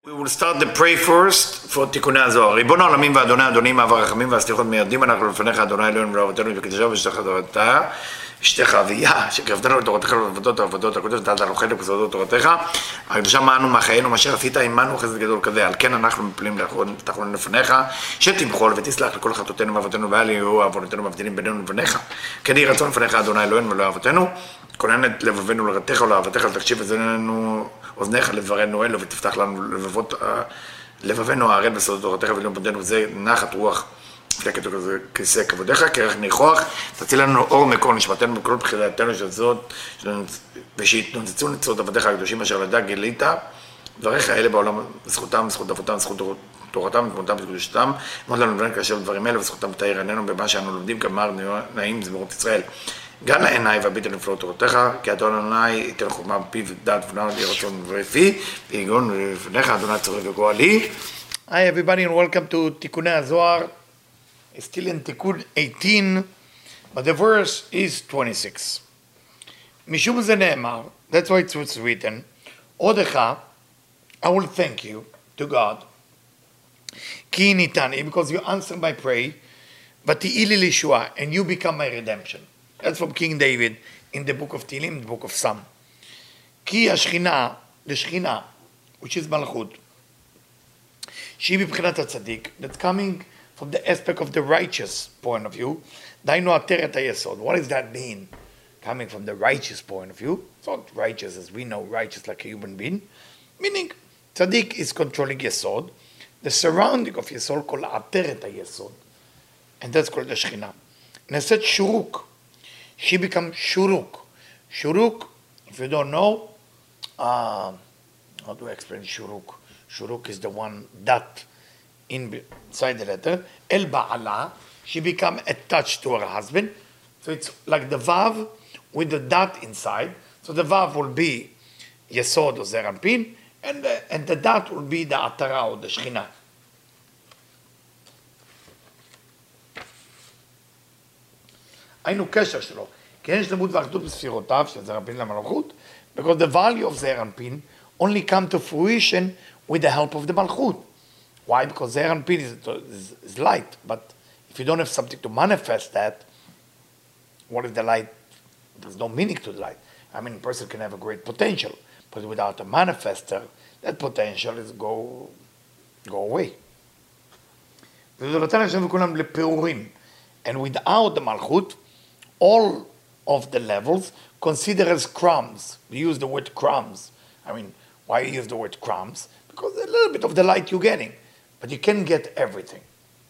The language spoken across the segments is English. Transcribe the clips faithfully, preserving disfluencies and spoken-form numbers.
We will start the pray first for תיקוני הזוהר. ריבון העולמים ואדוני אדונים אב הרחמים והסליחות מיידים אנחנו לפניך אדוני אלוהינו ולאבותינו וקדושה ושתך תורתה אשתך אביה שקרבתנו לתורתך ולעבודות העבודות הקודש נתת לנו חלק בסודות תורתך הקדושה מענו מחיינו מה שעשית עמנו חסד גדול כזה על כן אנחנו מפלים תחלון לפניך שתמחול ותסלח לכל חטאותינו ואבותינו ואל יהיו עוונותינו מבדילים בינינו לבניך כן יהי רצון לפניך אדוני אלוהינו ולאבותינו כונן את לבבינו לרתך ולאהבתך לתקשיב אזנינו אוזניך לדברנו אלו ותפתח לנו לבבות לבבינו הערל בסודות תורתך ולאום פונדנו זה נחת רוח כתוב כזה כיסא כבודיך כרך ניחוח תציל לנו אור מקור נשמתנו בכל בחילתנו של זאת ושיתנוצצו נצרות עבדיך הקדושים אשר לדע גילית דבריך האלה בעולם זכותם זכות אבותם זכות תורתם ותמותם וקדושתם מאוד לנו לבן כאשר דברים אלה וזכותם תאיר עינינו במה שאנו לומדים כמר נעים זמירות ישראל גן לעיניי והביט על נפלאות תורתך, כי אדון אדוני ייתן חוכמה בפיו ודעת ונער לי רצון ורפי, ויגון לפניך אדוני צורך וגואלי. Hi everybody and welcome to תיקוני הזוהר. Still in תיקון eighteen, but the verse is twenty-six. משום זה נאמר, that's why it was written, עודך, I will thank you to God, כי ניתני, because you answered my prayer, ותהי לי לישועה, and you become my redemption. That's from King David in the book of Tehillim, the book of Psalm. כי השכינה, לשכינה, which is מלכות, שהיא מבחינת הצדיק, that's coming from the aspect of the righteous point of view, דהיינו עטרת היסוד. What does that mean? Coming from the righteous point of view, it's not righteous as we know, righteous like a human being, meaning צדיק is controlling יסוד, the surrounding of יסוד called עטרת היסוד, and that's called השכינה. נעשית שורוק, she becomes shuruk. Shuruk, if you don't know, uh, how do I explain shuruk? Shuruk is the one dot inside the letter. El ba'ala, she becomes attached to her husband. So it's like the vav with the dot inside. So the vav will be yesod or zerampin, and the, and the dot will be the atara or the shechina. היינו קשר שלו, כי אין שלמות ואחדות בספירותיו של זעיר אנפין למלכות, because the value of זעיר אנפין only come to fruition with the help of the מלכות. Why? Because זעיר אנפין is, is, is light, but if you don't have something to manifest that, what is the light? There's no meaning to the light. I mean, a person can have a great potential, but without a manifester, that potential is go, go away. וזולתן השם וכולם לפירורים, and without the מלכות, all of the levels considered as crumbs. We use the word crumbs. I mean, why you use the word crumbs? Because a little bit of the light you're getting, but you can't get everything.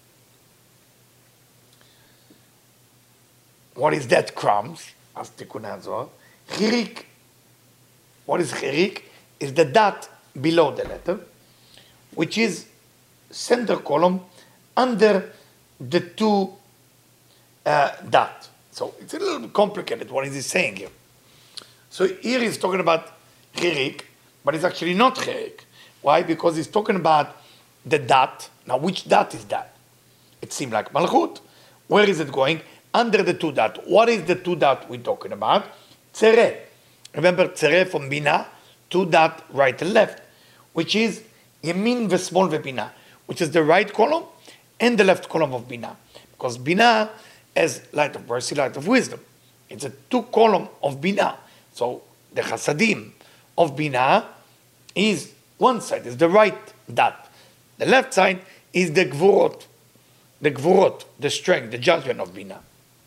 What is that crumbs? As תיקוני הזוהר. חיריק. What is חיריק? Is the dot below the letter, which is center column under the two uh, dots. So it's a little bit complicated. What is he saying here? So here he's talking about chirik, but it's actually not chirik. Why? Because he's talking about the dot. Now, which dot is that? It seems like malchut. Where is it going? Under the two dot. What is the two dot we're talking about? Tzereh. Remember tzereh from bina, two dot right and left, which is yamin v'smol v'bina, which is the right column and the left column of bina. Because bina as light of mercy, light of wisdom. It's a two column of Bina. So the Chasadim of Bina is one side, is the right dot. The left side is the Gvurot, the Gvurot, the strength, the judgment of Bina.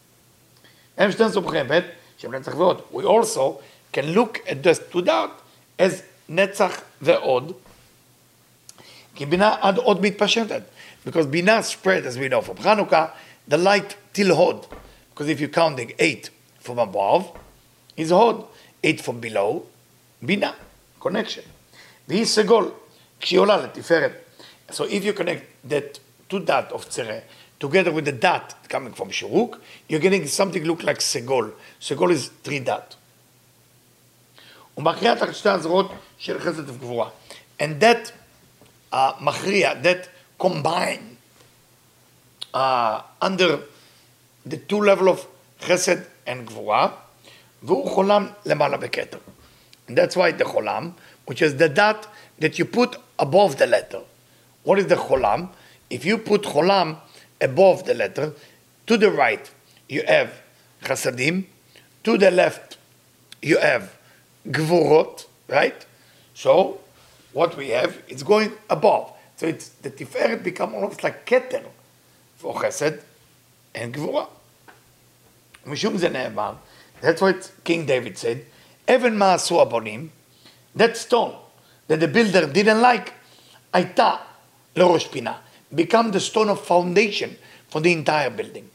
We also can look at the two dot as Netzach ve'od. כי בינה עד עוד מתפשטת. Because Bina spread, as we know from Hanukkah, the light till Hod, because if you're counting eight from above, is Hod, eight from below, Bina, connection. והיא סגול, כשהיא עולה לתפארת. So if you connect that two dot of tzereh together with the dot coming from shuruk, you're getting something look like סגול. סגול is three dot. ומכריע תחת שתי הזרועות של חסד וגבורה. And that uh, מכריע, that combine uh, under the two level of chesed and gvura, והוא חולם למעלה בכתר. And that's why the cholam which is the dot that you put above the letter. What is the cholam? If you put cholam above the letter, to the right you have chasadim, to the left you have gvurot, right? So what we have, it's going above. So it's the tiferet become almost like keter for chesed and gvura. Mishum ze ne'emar. That's what King David said. Even ma'asu abonim, that stone that the builder didn't like, Aita lerosh pina, become the stone of foundation for the entire building.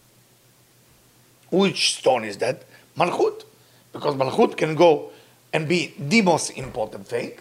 Which stone is that? Malchut. Because Malchut can go and be the most important thing.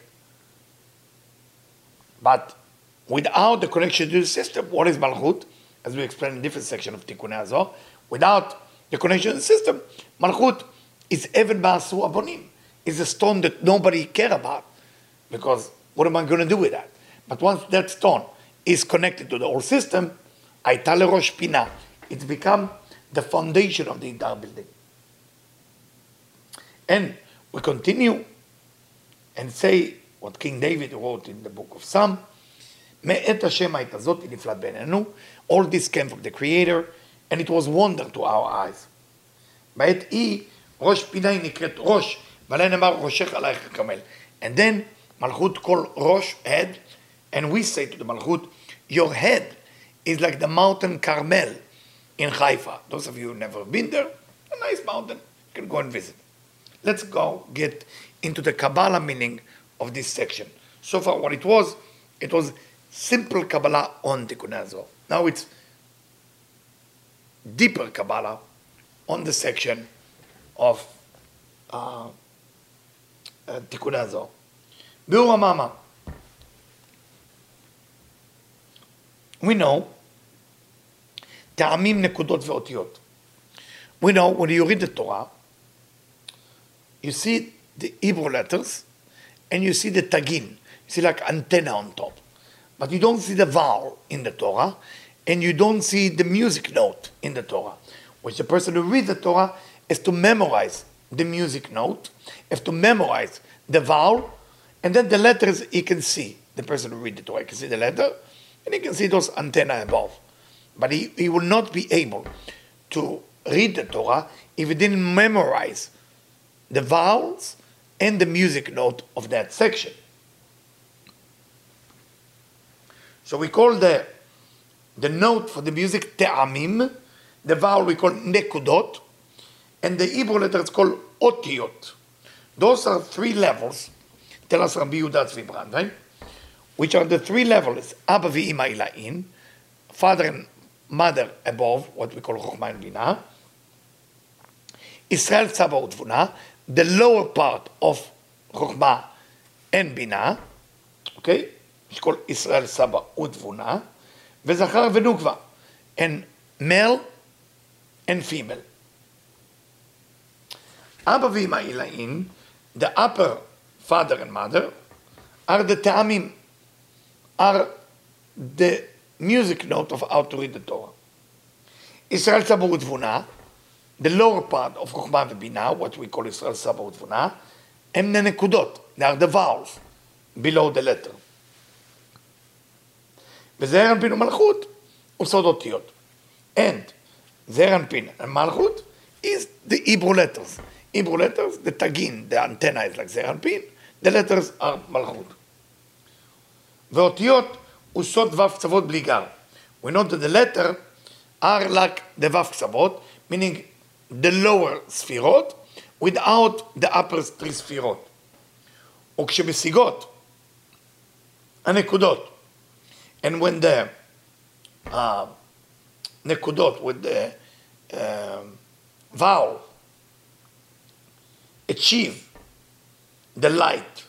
But without the connection to the system, what is Malchut? As we explained in a different section of Tikkunei Hazohar, without the connection to the system, Malchut is Even Ma'asu Abonim. It's a stone that nobody care about. Because what am I going to do with that? But once that stone is connected to the whole system, Aita lerosh pina, it's become the foundation of the entire building. And we continue and say what King David wrote in the book of Psalm, Me'et Hashem ha'ita zot niflat b'einenu. All this came from the Creator, and it was wonder to our eyes. בעת היא, ראש פינה היא נקראת ראש, ועליה נאמר ראשך עלייך כרמל. And then Malchut called Rosh, head, and we say to the Malchut, your head is like the mountain Carmel in Haifa. Those of you who never been there, a nice mountain, you can go and visit. Let's go get into the Kabbalah meaning of this section. So far what it was, it was simple Kabbalah on Tikkunei Hazohar. Now it's deeper Kabbalah on the section of uh, uh, Tikkunei Hazohar. Biur HaMaamar. We know טעמים, נקודות ואותיות. We know when you read the Torah, you see the Hebrew letters and you see the tagin. You see like antenna on top. But you don't see the vowel in the Torah and you don't see the music note in the Torah. Which the person who reads the Torah has to memorize the music note, has to memorize the vowel, and then the letters he can see. The person who reads the Torah, he can see the letter and he can see those antenna above. But he, he will not be able to read the Torah if he didn't memorize the vowels and the music note of that section. So we call the, the note for the music te'amim, the vowel we call nekudot, and the Hebrew letter is called otiyot. Those are three levels, tell us Rabbi Yehuda Tzvi Brand, right? Which are the three levels, Abba v'Ima ila'in, father and mother above, what we call Chokhmah and Binah, Israel Tzaba Utvuna, the lower part of Chokhmah and Binah, okay, it's called Israel Tzaba Utvuna, Vezachar Venukva, and male and female. Abba v'Ima ila'in, the upper father and mother, are the ta'amim, are the music note of how to read the Torah. Israel Tzaba Utvuna, the lower part of Chokhmah and Binah, what we call Israel Tzaba Utvuna, and the nekudot, they are the vowels below the letter. וזעיר אנפין ומלכות עושות אותיות. And זעיר אנפין and Malchut is the Hebrew letters. Hebrew letters, the tagin, the antenna is like זעיר אנפין, the letters are Malchut. ואותיות עושות ו' קצוות בלי גר. We know that the letter are like the ו' קצוות, meaning the lower ספירות, without the upper three ספירות. וכשמשיגות הנקודות, and when the uh, nekudot, with the uh, vowel, achieve the light,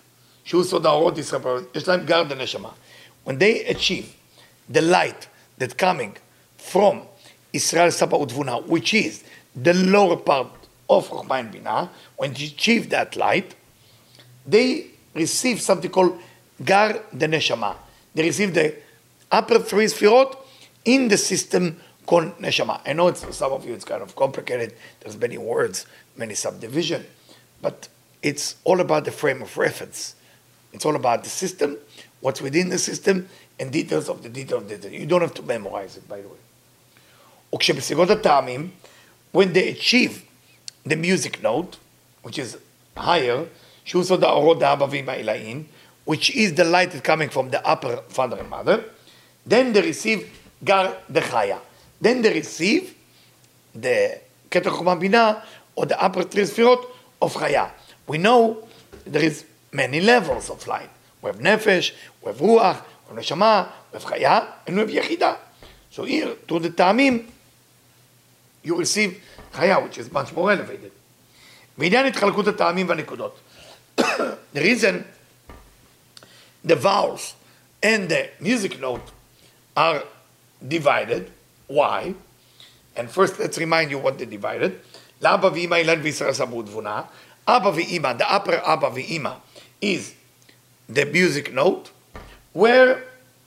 when they achieve the light that coming from Israel Tzaba Utvuna, which is the lower part of Chokhmah and Binah, when they achieve that light, they receive something called Gar the Neshama. They receive the upper three sfirot in the system called Neshama. I know it's, for some of you it's kind of complicated. There's many words, many subdivision, but it's all about the frame of reference. It's all about the system, what's within the system, and details of the details of the detail. You don't have to memorize it, by the way. וכשבסיגות הטעמים, when they achieve the music note, which is higher, שהוא סוד האורות דאבא ואמא אלוהים, which is the light that's coming from the upper father and mother, then they receive gar dechaya. Then they receive the כתר חוכמה בינה, or the upper three sphirot of chaya. We know there is many levels of light. We have nefesh, we have ruach, we have neshama, we have chaya, and we have yechida. So here, through the ta'amim, you receive chaya, which is much more elevated. בעניין התחלקות הטעמים והנקודות. The reason the vowels and the music note are divided, why? And first let's remind you what they divided. לאבא ואמא אילן וישראל סברו תבונה. אבא ואמא, the upper אבא ואמא is the music note, where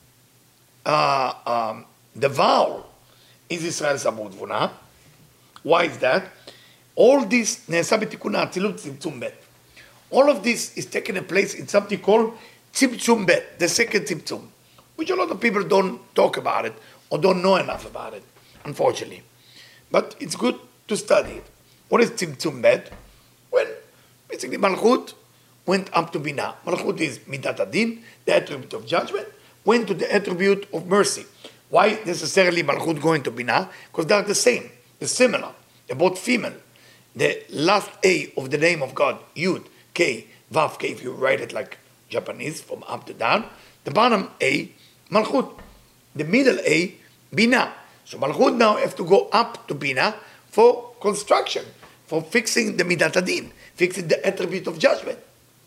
uh, um, the vowel is ישראל סברו תבונה. Why is that? All this נעשה בתיקון האצילות צמצום ב'. All of this is taking a place in something called צמצום ב', the second צמצום, which a lot of people don't talk about it or don't know enough about it, unfortunately. But it's good to study it. What is צמצום ב'? Well, basically Malchut went up to Binah. Malchut is midat adin, the attribute of judgment, went to the attribute of mercy. Why necessarily Malchut going to Binah? Because they're the same, they're similar, they're both female. The last A of the name of God, Yud, K, Vav, K, if you write it like Japanese, from up to down. The bottom A, Malchut. The middle A, Binah. So Malchut now have to go up to Binah for construction, for fixing the Midat Adin, fixing the attribute of judgment.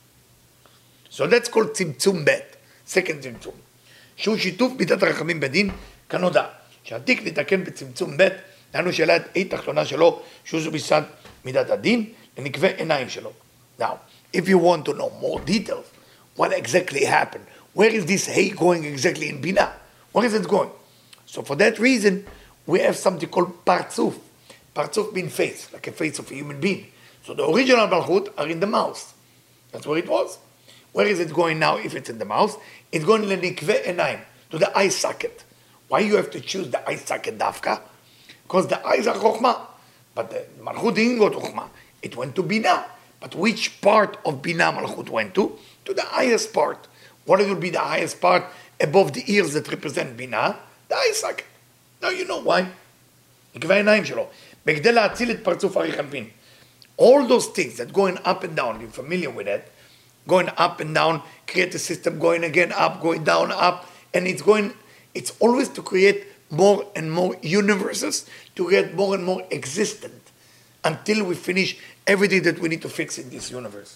So that's called Tzimtzum Bet, second Tzimtzum. שהוא שיתוף מידת הרחמים בדין כנודע. שהתיק נתקן בצמצום ב', דהיינו שאלה את אי תחתונה שלו, שהוא זו ביסד מידת הדין, לנקווה עיניים שלו. Now, if you want to know more details, what exactly happened, where is this hay going exactly in Binah? Where is it going? So for that reason, we have something called Partzuf. Partzuf means face, like a face of a human being. So the original Malchut are in the mouth. That's where it was. Where is it going now if it's in the mouth? It's going lenikve enaim, to the eye socket. Why you have to choose the eye socket dafka? Because the eyes are chokhmah. But the Malchut didn't go to chokhmah. It went to Binah. But which part of Binah Malchut went to? To the highest part. What will be the highest part above the ears that represent Binah? The eye socket. Now you know why. נקווה העיניים שלו. בכדי להציל את פרצוף אריך אנפין. All those things that going up and down, you're familiar with that, going up and down, create a system, going again up, going down, up, and it's going, it's always to create more and more universes, to get more and more existent, until we finish everything that we need to fix in this universe.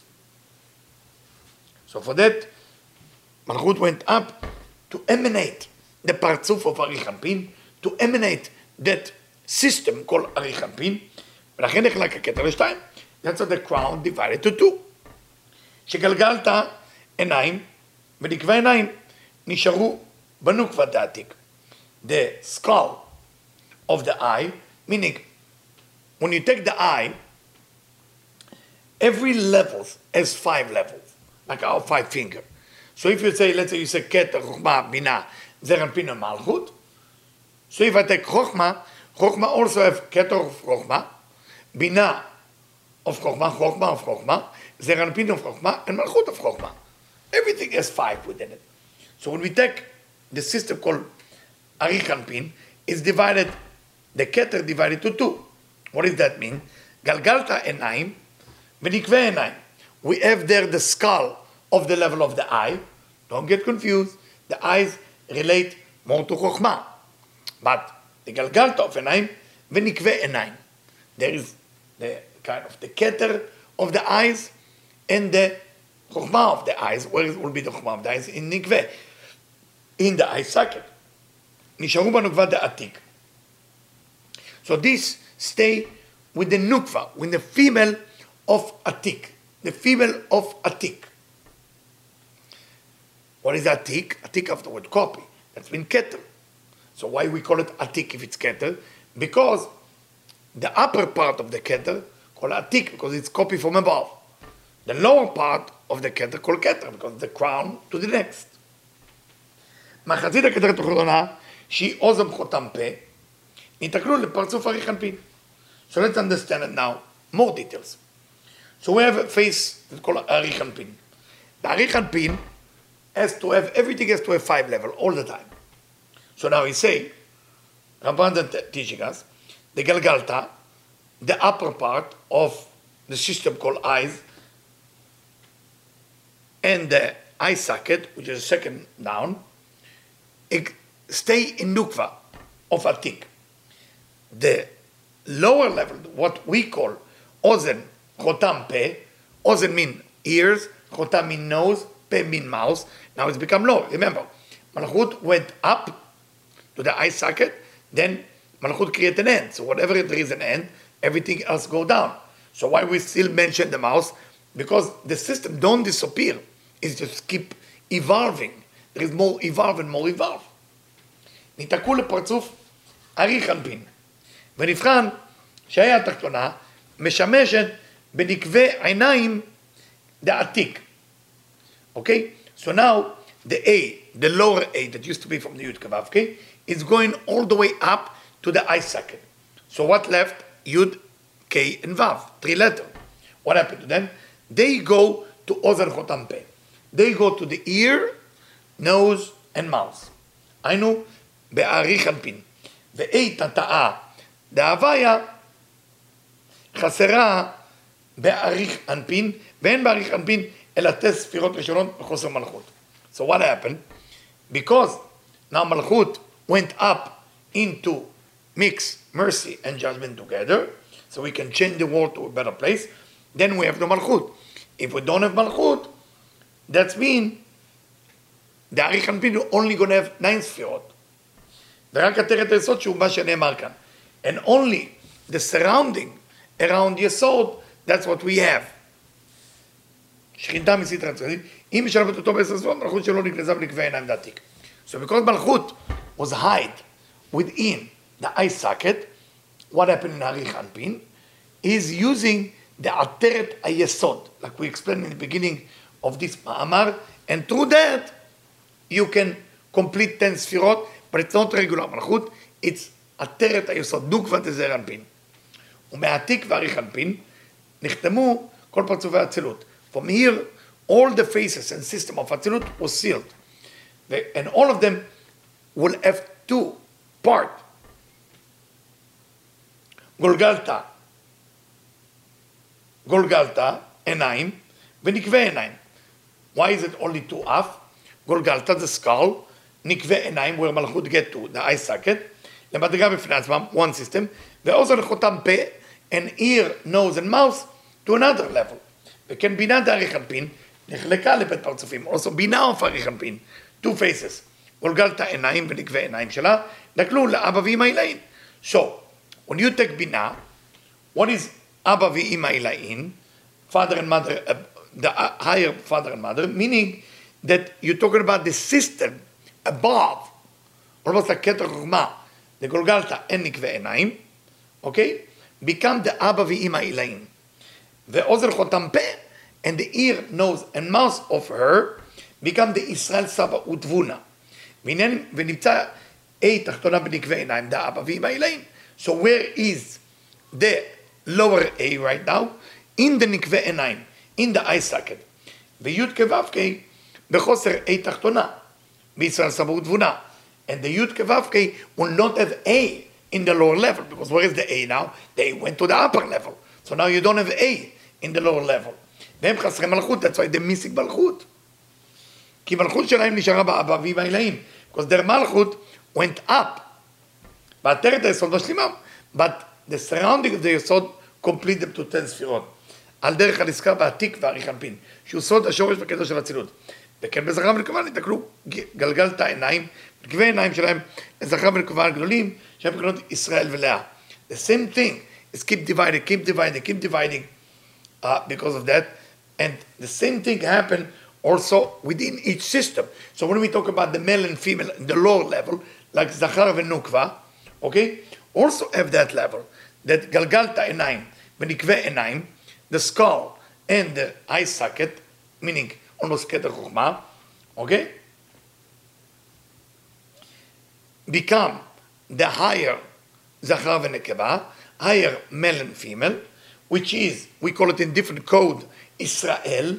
So for that, Malchut went up to emanate the Parzuf of Arich Anpin, to emanate that system called Arich Anpin, ולכן נחלק הקטע לשתיים. That's how the crown divided to two. שגלגלת עיניים ונקווה עיניים נשארו בנוקבה דעתיק. The skull of the eye, meaning when you take the eye, every level has five levels, like our five finger. So if you say, let's say you say Keter, Chokhmah, Binah, Zeir Anpin, and Malchut. So if I take Chokhmah, Chokhmah also have Keter of Chokhmah, Binah of Chokhmah, Chokhmah of Chokhmah, Zeir Anpin of Chokhmah, and Malchut of Chokhmah. Everything has five within it. So when we take the system called Arich Anpin, it's divided, the Keter divided to two. What does that mean? Galgalta Enaim, Venikve Enaim. We have there the skull of the level of the eye. Don't get confused. The eyes relate more to Chokhmah. But the Galgalta of Enaim, Venikve Enaim. There is the kind of the Keter of the eyes and the Chokhmah of the eyes. Where will be the Chokhmah of the eyes? In Nikve, in the eye socket. Nisharu b'nukva da'atik. So this stay with the nukva, with the female of Atik, the female of Atik. What is Atik? Atik after the word copy. That's been Keter. So why we call it Atik if it's Keter? Because the upper part of the Keter called Atik because it's copy from above. The lower part of the Keter called Keter, because the crown to the next. מחצית הכתרת התחתונה, שהיא אוזן חותם פה, ניתקלו לפרצוף אריך אנפין. So let's understand it now, more details. So we have a face that's called אריך אנפין. The אריך אנפין has to have, everything has to have five level all the time. So now we say, Rabbanan teaching us, the Galgalta, the upper part of the system called eyes, and the eye socket, which is second down, it stay in Nukva of Atik. The lower level, what we call Ozen, Chotam Pe, Ozen mean ears, Chotam mean nose, Pe mean mouth. Now it's become low. Remember, Malchut went up to the eye socket, then Malchut created an end. So whatever there is an end, everything else go down. So why we still mention the mouth? Because the system don't disappear. It just keep evolving. There is more evolve and more evolve. ניתקו לפרצוף אריך אנפין. ונבחן שהיד התחתונה משמשת בנקבי עיניים דעתיק. Okay? So now the A, the lower A that used to be from the Yud Kavavke, is going all the way up to the eye socket. So what left? Yud, K, and Vav, three letters. What happened to them? They go to Ozer Chotam Peh. They go to the ear, nose, and mouth. היינו באריך אנפין. ואית התאה דהוויה חסרה באריך אנפין, ואין באריך אנפין אלא תשע ספירות ראשונות בחוסר מלכות. So what happened? Because now Malchut went up into mix, mercy, and judgment together, so we can change the world to a better place, then we have no Malchut. If we don't have Malchut, that means the אריך אנפין is only going to have nine ספירות. ורק עטרת היסוד שהוא מה שנאמר כאן. And only the surrounding around יסוד, that's what we have. שכינתה מסית רצונית, אם משלמת אותו בעשר ספירות, מלכות שלו נגנזה בנקבי עיניים דעתיק. So because מלכות was hide within the eye socket, what happened in אריך אנפין is using the עטרת היסוד, like we explained in the beginning of this מאמר, and through that you can complete ten ספירות, but it's not regular מלכות, it's עטרת היסוד, נוקבה דזעיר אנפין. ומעתיק ואריך אנפין נחתמו כל פרצופי האצילות. From here, all the faces and system of Atzilut was sealed. And all of them will have two parts. Golgalta, Golgalta, עיניים, ונקבי עיניים. Why is it only two half? Golgalta, the skull, נקבי עיניים, where מלכות get to, the eye socket, למדרגה בפני עצמם, one system, ואוזן חותם פה, and ear, nose and mouth, to another level. וכן בינה דאריך אנפין, נחלקה לבית פרצופים. Also בינה of אריך אנפין, two faces. גולגלתה עיניים ונקבי עיניים שלה, נקלו לאבא ואמא עילאין. So, when you take בינה, what is אבא ואמא עילאין? Father and mother, uh, the higher father and mother, meaning that you're talking about the system above, almost like כתר חוכמה, the גולגלתה and נקבי עיניים, okay? become the אבא ואמא עילאין. ואוזן חותם פה, and the ear, nose, and mouth of her become the ישראל סבא ותבונה. ונמצא A תחתונה בנקבי עיניים, the אבא ואמא עילאין. So where is the lower A right now? In the נקבי עיניים, in the eye socket. וי' כו' בחוסר A תחתונה, בישראל סבא ותבונה. And the י' כו' will not have A in the lower level, because where is the A now? They went to the upper level. So now you don't have A in the lower level. והם חסרי מלכות, that's why they're missing מלכות. כי מלכות שלהם נשארה באבא ואמא עילאין. Because their מלכות went up. ועטרת היסוד משלימה. But the surrounding of the יסוד complete them to ten ספירות. על דרך הנזכר בעתיק ואריך אנפין, שהוא סוד השורש בקטע של הצילות. וכן בזכרם ונקבה נתקלו גלגלת העיניים, נקבי העיניים שלהם, לזכרם ונקבה הגדולים, שהם בקנות ישראל ולאה. The same thing is keep dividing, keep dividing, keep dividing uh, because of that. And the same thing happened also within each system. So when we talk about the male and female in the lower level, like Zachar and Nukva, okay, also have that level, that Galgalta Enaim, Benikve Enaim, the skull and the eye socket, meaning almost Keter Chokhmah, okay, become the higher Zachar v'Nekeva, higher male and female, which is, we call it in different code, Israel,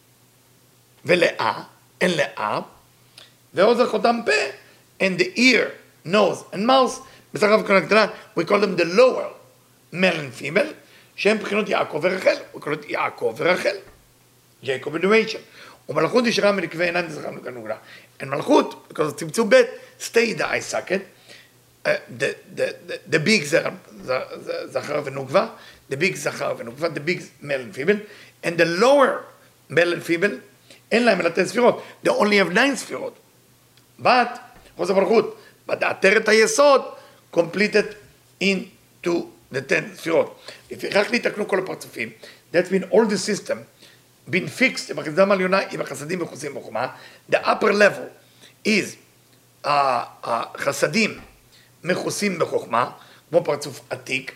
ve'le'ah, and le'ah, ve'ozach chotam peh, and the ear, nose, and mouth, we call them the lower male and female, שהם בחינות יעקב ורחל, we call it יעקב ורחל, Jacob and Rachel. ומלכות נשארה מנקבי עיניים זכר ונקבה. And מלכות, because צמצום ב' stay the eye socket, uh, the, the, the, the big זכר ונקבה, the big זכר ונקבה, the big male and female, and the lower male and female, אין להם אלא תשע ספירות, they only have nine ספירות. But, חוץ המלכות, but עטרת היסוד completed into the ten ספירות. לפיכך נתקנו כל הפרצופים, that's been all the system, been fixed, בחסדם העליונה עם החסדים וחוסים בחוכמה, the upper level is החסדים מחוסים בחוכמה, כמו פרצוף עתיק,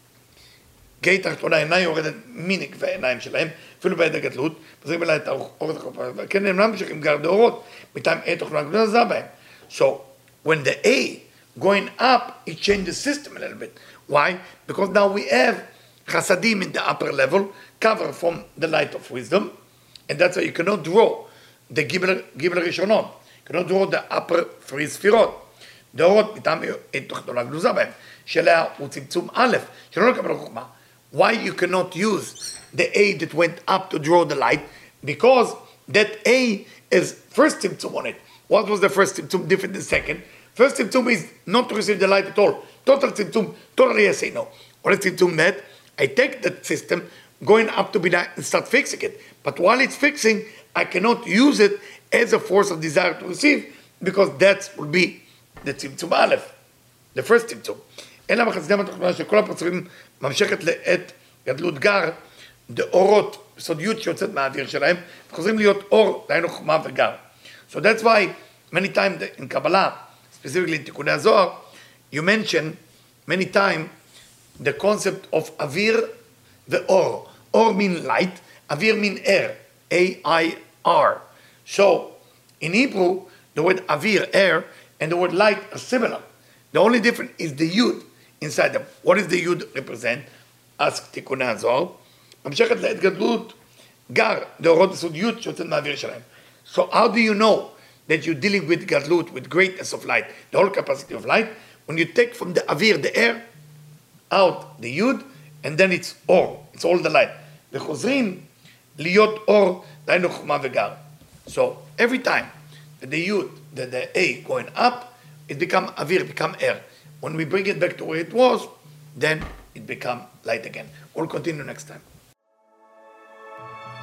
גיא תחתונה אינה יורדת מנקבי העיניים שלהם, אפילו בעת הגדלות, מזרים אליי את האורת החופה, וכן הם לא ממשיכים גר דאורות, מטעם עת תחתונה גדולה זה בהם. So, when the A going up, it changed the system a little bit. Why? Because now we have chasadim in the upper level, cover from the light of wisdom, and that's why you cannot draw the Gimel Rishonot. You cannot draw the upper three sfirot. דאורות מטעם עת תחתונה גנוזה בהם, שאליה הוא צמצום א', שלא לקבל חוכמה. Why you cannot use the A that went up to draw the light? Because that A is first tzimtzum on it. What was the first tzimtzum different than the second? First tzimtzum is not to receive the light at all. Total tzimtzum, totally I say no. What is tzimtzum that? I take that system, going up to Binah and start fixing it. But while it's fixing, I cannot use it as a force of desire to receive, because that will be the tzimtzum aleph, the first tzimtzum. אלא בחסדם התחתונה של כל הפרצופים ממשיכת לעת גדלות גר, דאורות, סודיות שיוצאת מהאוויר שלהם, חוזרים להיות אור, דהיינו חוכמה וגר. So that's why many times in Kabbalah, specifically in תיקוני הזוהר, you mention many times the concept of אוויר ואור. אור mean light, אוויר mean air, A I R. So in Hebrew, the word אוויר, air, and the word light are similar. The only difference is the yud inside them. What does the yud represent? Ask תיקוני הזוהר. המשכת לעת גדלות גר, דאורות בסוד יוד שיוצאת מהאוויר שלהם. So how do you know that you're dealing with gadlut, with greatness of light, the whole capacity of light? When you take from the avir, the air, out the yud, and then it's or, it's all the light. וחוזרים להיות אור, דהיינו חוכמה וגר. So every time that the yud, the, the A going up, it become avir, become air. When we bring it back to where it was, then it become light again. We'll continue next time.